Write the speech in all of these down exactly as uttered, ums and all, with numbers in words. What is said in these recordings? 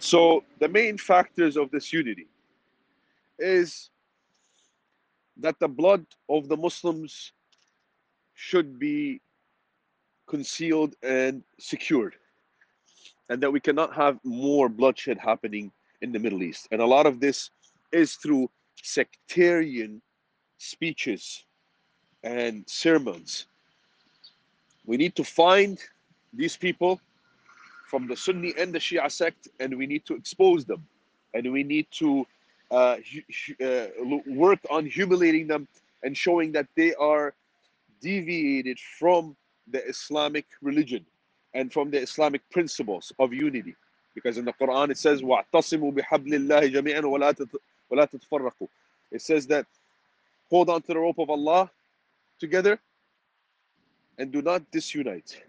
So the main factors of this unity is that the blood of the Muslims should be concealed and secured, and that we cannot have more bloodshed happening in the Middle East. And a lot of this is through sectarian speeches and sermons. We need to find these people from the Sunni and the Shia sect, and we need to expose them, and we need to uh, uh, work on humiliating them and showing that they are deviated from the Islamic religion and from the Islamic principles of unity. Because in the Quran it says, وَاعْتَصِمُوا بِحَبْلِ اللَّهِ جَمِيعًا وَلَا تَتَفَرَّقُوا. It says that hold on to the rope of Allah together and do not disunite.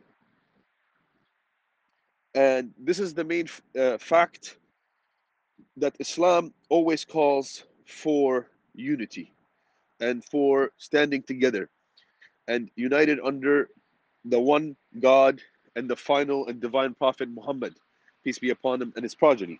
And this is the main uh, fact, that Islam always calls for unity and for standing together and united under the one God and the final and divine Prophet Muhammad, peace be upon him, and his progeny.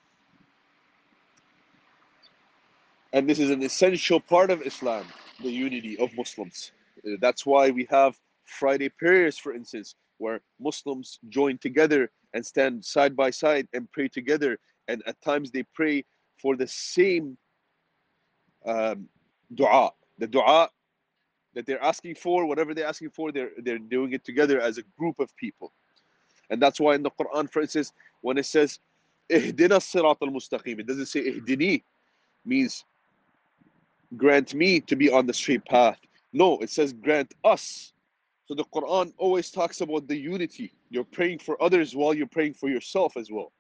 And this is an essential part of Islam, the unity of Muslims. Uh, That's why we have Friday prayers, for instance, where Muslims join together and stand side by side and pray together. And at times they pray for the same um, dua. The dua that they're asking for, whatever they're asking for, they're, they're doing it together as a group of people. And that's why in the Quran, for instance, when it says, Ihdina sirat al mustaqim, it doesn't say Ihdini, means grant me to be on the straight path. No, it says grant us. So the Quran always talks about the unity. You're praying for others while you're praying for yourself as well.